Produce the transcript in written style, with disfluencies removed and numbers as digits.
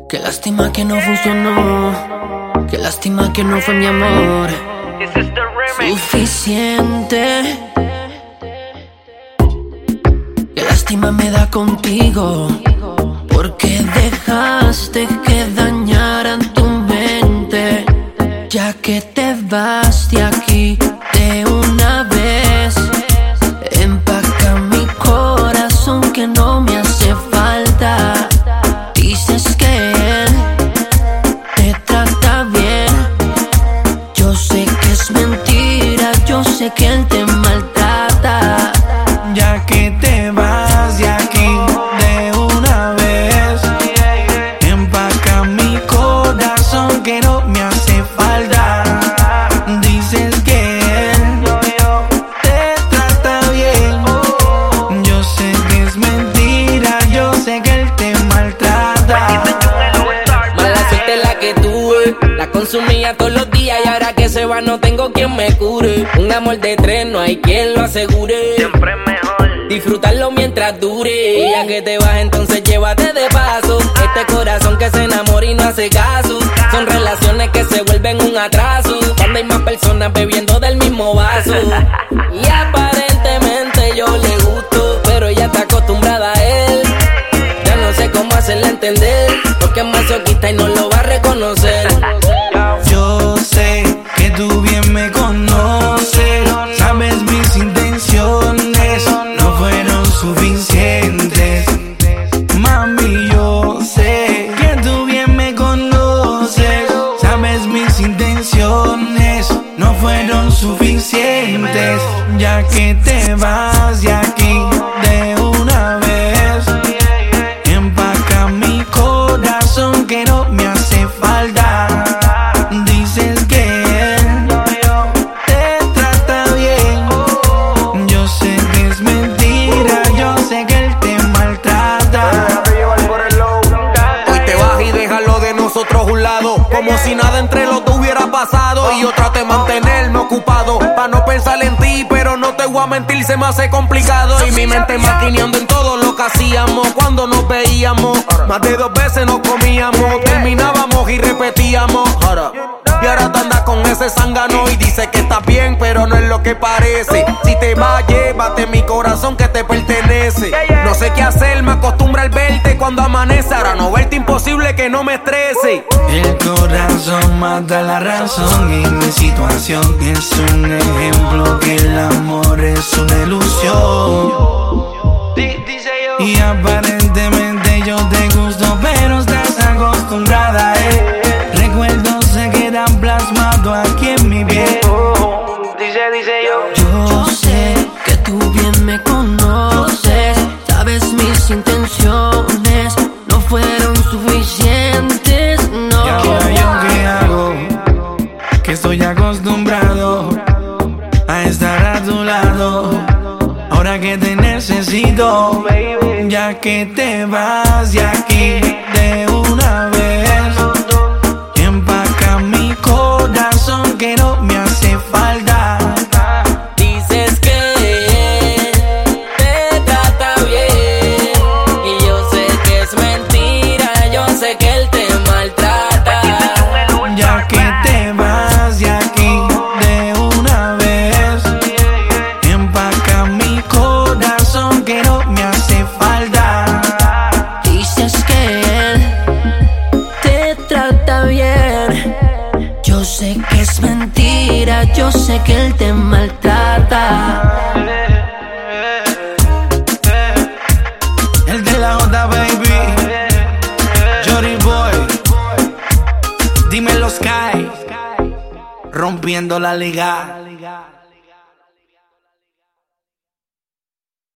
Qué lástima que no funcionó. Qué lástima que no fue mi amor suficiente. Qué lástima me da contigo, porque dejaste que dañaran tu mente. Ya que te vas de aquí de una vez, empaca mi corazón que no me hace falta. Dices que él te trata bien, yo sé que es mentira, yo sé que él te maltrata. Ya que te vas de aquí de una vez, empaca mi corazón que no me hace falta. Dices que él te trata bien, yo sé que es mentira, yo sé que él te maltrata. Mala suerte la que tuve, la consumía todos los días y ahora que se va no tengo quien me cure. Un amor de tres no hay quien lo asegure. Siempre es mejor disfrutarlo mientras dure. Ya que te vas entonces llévate de paso este corazón que se enamora y no hace caso. Son relaciones que se vuelven un atraso cuando hay más personas bebiendo del mismo vaso. Y aparentemente yo le gusto, pero ella está acostumbrada a él. Ya no sé cómo hacerle entender, porque es masoquista y no lo va a reconocer. Yo sé que tú bien me conoces, sabes mis intenciones no fueron suficientes. Mami, yo sé que tú bien me conoces, sabes mis intenciones no fueron suficientes. Ya que te vas de aquí de una vez, empaca mi corazón que no me hace falta. Dices que él te trata bien, yo sé que es mentira, yo sé que él te maltrata. Hoy te vas y déjalo de nosotros a un lado, como si nada entre los dos hubiera pasado. Y yo trato de mantenerme ocupado para no pensar en ti, pero no te voy a mentir, se me hace complicado. Y mi mente maquineando en todo lo que hacíamos cuando nos veíamos. Más de 2 veces nos comíamos, terminábamos y repetíamos. Y ahora te andas con ese zángano y dice que estás bien, pero no es lo que parece. Si te vas, llévate mi corazón que te pertenece. No sé qué hacer, me acostumbro al verte cuando amanece. Ahora no verte imposible que no me estrese. El corazón mata la razón y mi situación es un ejemplo que el amor es una ilusión. Y aparentemente yo te gusto, pero estás acostumbrada a él. Recuerdos se quedan plasmados aquí en mi piel. Yo sé que tú bien me conoces, sabes mis intenciones no fueron suficientes, no. ¿Y ahora yo qué hago? Que estoy acostumbrado a estar a tu lado. Ahora que te necesito, ya que te vas de aquí de una vez, empaca mi corazón que no me hace falta. Dices que te trata bien y yo sé que es mentira, yo sé que él te maltrata. Ya que te vas de aquí de una vez, empaca mi corazón que no me hace falta. Dices que él te trata bien, yo sé que es mentira, yo sé que él te maltrata. El de la J, baby, Jory Boy, dímelo Sky, rompiendo la liga.